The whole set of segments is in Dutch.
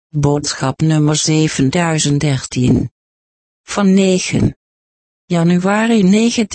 Boodschap nummer 7013. Van 9 januari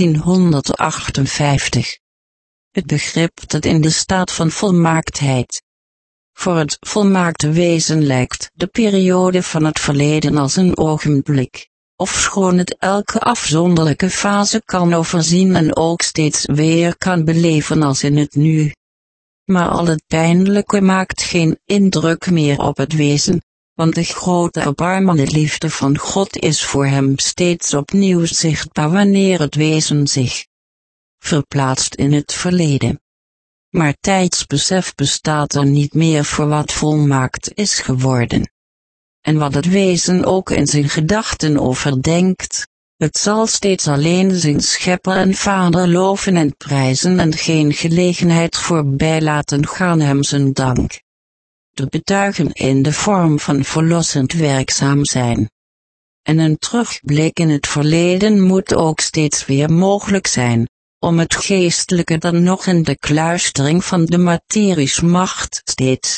1958. Het begrip dat in de staat van volmaaktheid. Voor het volmaakte wezen lijkt de periode van het verleden als een ogenblik, ofschoon het elke afzonderlijke fase kan overzien en ook steeds weer kan beleven als in het nu. Maar al het pijnlijke maakt geen indruk meer op het wezen, want de grote erbarmende liefde van God is voor hem steeds opnieuw zichtbaar wanneer het wezen zich verplaatst in het verleden. Maar tijdsbesef bestaat er niet meer voor wat volmaakt is geworden. En wat het wezen ook in zijn gedachten overdenkt, het zal steeds alleen zijn schepper en vader loven en prijzen en geen gelegenheid voorbij laten gaan hem zijn dank te betuigen in de vorm van verlossend werkzaam zijn. En een terugblik in het verleden moet ook steeds weer mogelijk zijn, om het geestelijke dan nog in de kluistering van de materies macht steeds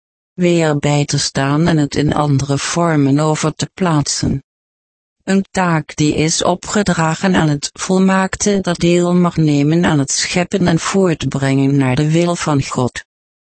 weer bij te staan en het in andere vormen over te plaatsen. Een taak die is opgedragen aan het volmaakte dat deel mag nemen aan het scheppen en voortbrengen naar de wil van God.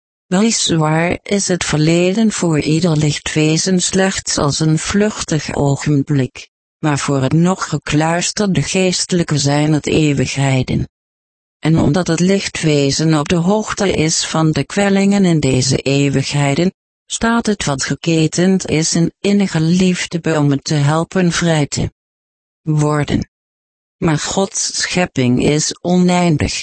Weliswaar is het verleden voor ieder lichtwezen slechts als een vluchtig ogenblik, maar voor het nog gekluisterde geestelijke zijn het eeuwigheden. En omdat het lichtwezen op de hoogte is van de kwellingen in deze eeuwigheden, staat het wat geketend is in innige liefde bij om het te helpen vrij te worden. Maar Gods schepping is oneindig.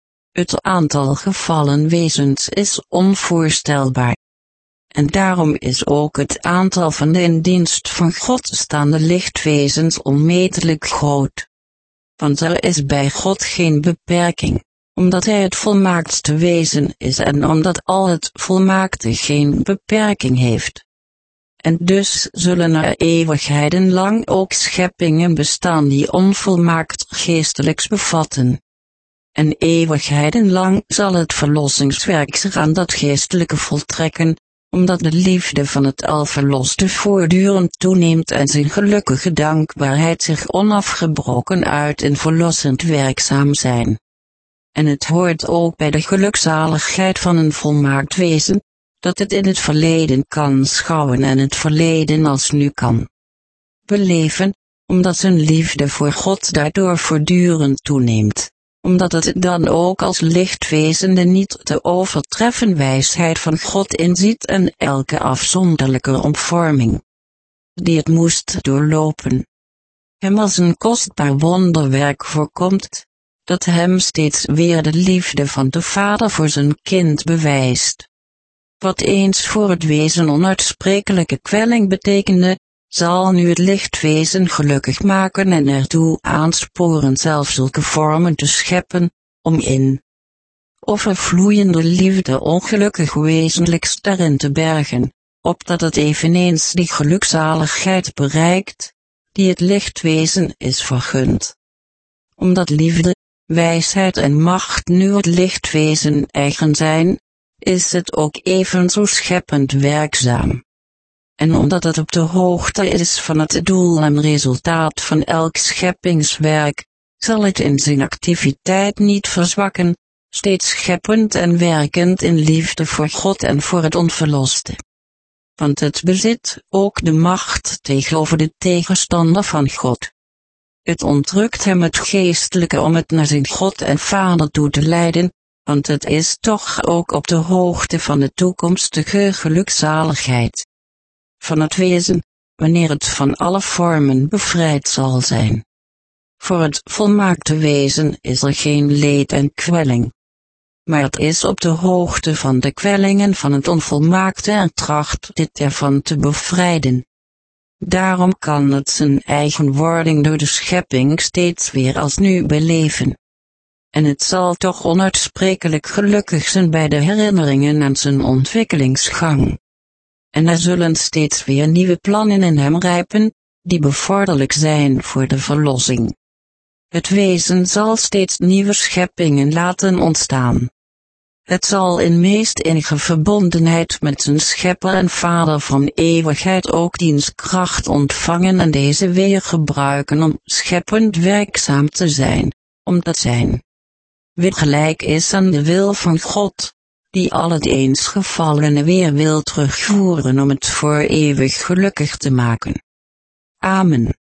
Het aantal gevallen wezens is onvoorstelbaar. En daarom is ook het aantal van de in dienst van God staande lichtwezens onmetelijk groot. Want er is bij God geen beperking, omdat Hij het volmaaktste wezen is en omdat al het volmaakte geen beperking heeft. En dus zullen er eeuwigheden lang ook scheppingen bestaan die onvolmaakt geestelijks bevatten. En eeuwigheden lang zal het verlossingswerk zich aan dat geestelijke voltrekken, omdat de liefde van het alverloste voortdurend toeneemt en zijn gelukkige dankbaarheid zich onafgebroken uit in verlossend werkzaam zijn. En het hoort ook bij de gelukzaligheid van een volmaakt wezen, dat het in het verleden kan schouwen en het verleden als nu kan beleven, omdat zijn liefde voor God daardoor voortdurend toeneemt, omdat het dan ook als lichtwezen de niet te overtreffen wijsheid van God inziet en elke afzonderlijke omvorming die het moest doorlopen hem als een kostbaar wonderwerk voorkomt, dat hem steeds weer de liefde van de Vader voor zijn kind bewijst. Wat eens voor het wezen onuitsprekelijke kwelling betekende, zal nu het lichtwezen gelukkig maken en ertoe aansporen zelfs zulke vormen te scheppen, om in overvloeiende liefde ongelukkig wezenlijks daarin te bergen, opdat het eveneens die gelukzaligheid bereikt, die het lichtwezen is vergund. Omdat liefde, wijsheid en macht nu het lichtwezen eigen zijn, is het ook evenzo scheppend werkzaam. En omdat het op de hoogte is van het doel en resultaat van elk scheppingswerk, zal het in zijn activiteit niet verzwakken, steeds scheppend en werkend in liefde voor God en voor het onverloste. Want het bezit ook de macht tegenover de tegenstander van God. Het ontrukt hem het geestelijke om het naar zijn God en Vader toe te leiden, want het is toch ook op de hoogte van de toekomstige gelukzaligheid van het wezen, wanneer het van alle vormen bevrijd zal zijn. Voor het volmaakte wezen is er geen leed en kwelling. Maar het is op de hoogte van de kwellingen van het onvolmaakte en tracht dit ervan te bevrijden. Daarom kan het zijn eigen wording door de schepping steeds weer als nu beleven. En het zal toch onuitsprekelijk gelukkig zijn bij de herinneringen aan zijn ontwikkelingsgang. En er zullen steeds weer nieuwe plannen in hem rijpen, die bevorderlijk zijn voor de verlossing. Het wezen zal steeds nieuwe scheppingen laten ontstaan. Het zal in meest innige verbondenheid met zijn schepper en vader van eeuwigheid ook diens kracht ontvangen en deze weer gebruiken om scheppend werkzaam te zijn, omdat zijn wil gelijk is aan de wil van God, die al het eens gevallene weer wil terugvoeren om het voor eeuwig gelukkig te maken. Amen.